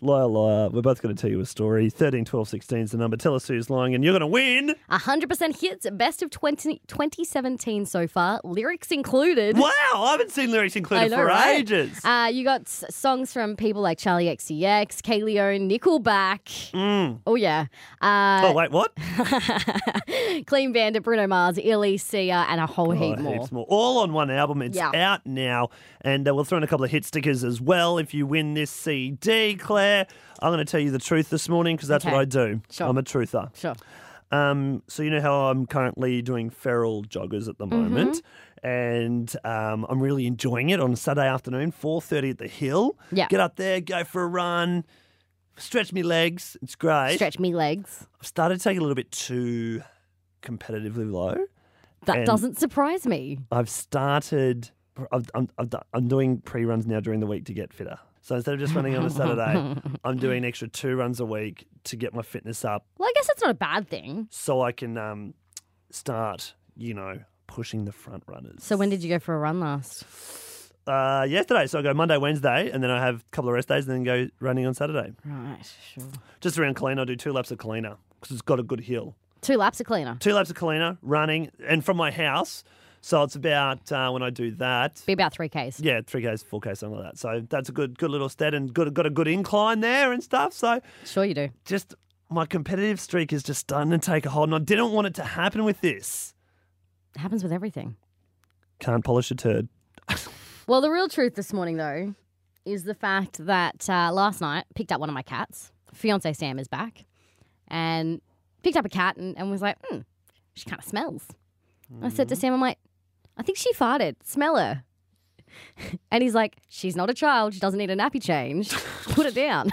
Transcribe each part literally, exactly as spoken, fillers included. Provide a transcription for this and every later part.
liar, liar. We're both going to tell you a story. thirteen, twelve, sixteen is the number. Tell us who's lying and you're going to win. one hundred percent hits, best of twenty, twenty seventeen so far, lyrics included. Wow, I haven't seen lyrics included I know, for right? ages. Uh, you got s- songs from people like Charlie X C X, Kay Leone, Nickelback. Mm. Oh, yeah. Uh, Oh, wait, what? Clean Bandit, Bruno Mars, Illy, Sia, and a whole Oh, heap more. heaps more. All on one album. It's Yeah. out now. And uh, we'll throw in a couple of hit stickers as well if you win this C D, Claire. I'm going to tell you the truth this morning because that's Okay. what I do. Sure. I'm a truther. Sure. Um, so you know how I'm currently doing feral joggers at the moment, and um, I'm really enjoying it on a Saturday afternoon, four thirty at the hill. Yeah. Get up there, go for a run, stretch me legs. It's great. Stretch me legs. I've started to take it a little bit too competitively low. That And- doesn't surprise me. I've started. I've, I'm, I've, done- I'm doing pre-runs now during the week to get fitter. So instead of just running on a Saturday, I'm doing an extra two runs a week to get my fitness up, Well, I guess that's not a bad thing. so I can um, start, you know, pushing the front runners. So when did you go for a run last? Uh, yesterday. So I go Monday, Wednesday, and then I have a couple of rest days, and then go running on Saturday. Right, sure. Just around Colina, I do two laps of Colina because it's got a good hill. Two laps of cleaner. Two laps of Colina, running, and from my house. So it's about, uh, when I do that, Be about three Ks. yeah, three Ks, four Ks, something like that. So that's a good good little stead and good, got a good incline there and stuff. So Sure you do. just my competitive streak is just starting to take a hold, and I didn't want it to happen with this. It happens with everything. Can't polish a turd. Well, the real truth this morning, though, is the fact that uh, last night picked up one of my cats. Fiance Sam is back. And picked up a cat and, and was like, hmm, she kind of smells. I said to Sam, I'm like, I think she farted. Smell her. And he's like, she's not a child. She doesn't need a nappy change. Put it down.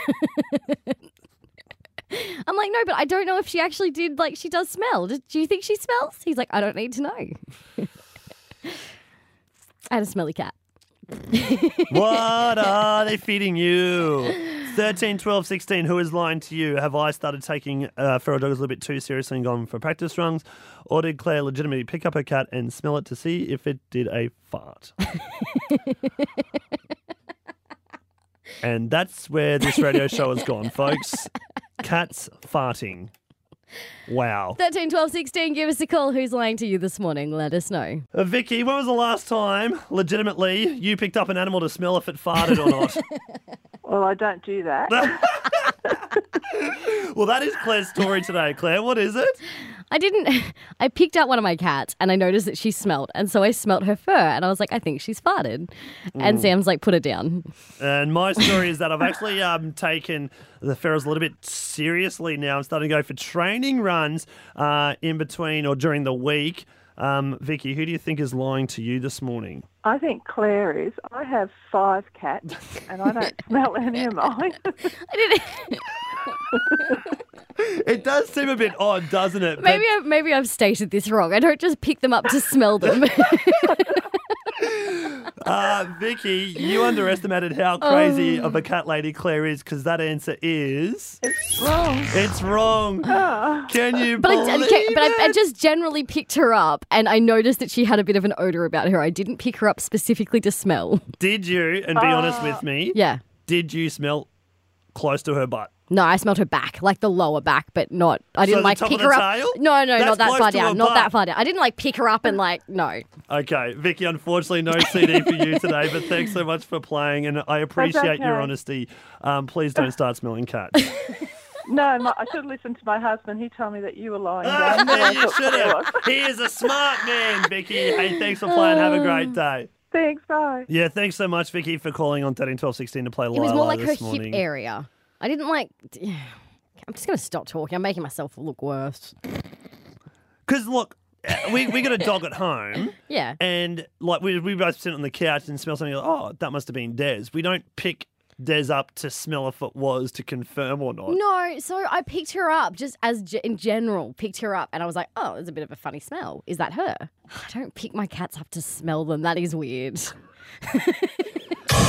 I'm like, no, but I don't know if she actually did, like, she does smell. Do do you think she smells? He's like, I don't need to know. I had a smelly cat. What are they feeding you? thirteen, twelve, sixteen, who is lying to you? Have I started taking uh, feral doggers a little bit too seriously and gone for practice runs? Or did Claire legitimately pick up her cat and smell it to see if it did a fart? And that's where this radio show has gone, folks. Cats farting. Wow. thirteen, twelve, sixteen, give us a call. Who's lying to you this morning? Let us know. Uh, Vicky, when was the last time, legitimately, you picked up an animal to smell if it farted or not? Well, I don't do that. Well, that is Claire's story today. Claire, what is it? I didn't. I picked out one of my cats and I noticed that she smelt. And so I smelt her fur and I was like, I think she's farted. And Sam's like, put it down. And my story is that I've actually um, taken the ferals a little bit seriously now. I'm starting to go for training runs uh, in between or during the week. Um, Vicky, who do you think is lying to you this morning? I think Claire is. I have five cats and I don't smell any of mine. I didn't. It does seem a bit odd, doesn't it? Maybe, I've, maybe I've stated this wrong. I don't just pick them up to smell them. Uh, Vicky, you underestimated how crazy of a cat lady Claire is because that answer is... It's wrong. It's wrong. Can you But, I, believe okay, but I, I it? just generally picked her up and I noticed that she had a bit of an odor about her. I didn't pick her up specifically to smell. Did you, and be honest with me, Yeah. did you smell close to her butt? No, I smelled her back, like the lower back, but not. I didn't the like top pick of the her up. tail? No, no, That's not that close far to her down. Not butt. that far down. I didn't like pick her up and like no. Okay, Vicky, unfortunately no C D for you today, but thanks so much for playing and I appreciate your okay. honesty. Um, please don't start smelling cats. No, my, I should have listened to my husband. He told me that you were lying Ah, down. no, So I you thought should Claire have. was. He is a smart man, Vicky. Hey, thanks for playing. Have a great day. Thanks, bye. Yeah, thanks so much, Vicky, for calling on thirteen, twelve, sixteen to play It was Lila more like her this hip morning. area. I didn't like. I'm just gonna stop talking. I'm making myself look worse. Because, look, we, we got a dog at home. Yeah. And like we we both sit on the couch and smell something. Like, oh, that must have been Des. We don't pick Des up to smell if it was to confirm or not. No, so I picked her up just as ge- in general, picked her up and I was like, oh, there's a bit of a funny smell. Is that her? I don't pick my cats up to smell them. That is weird.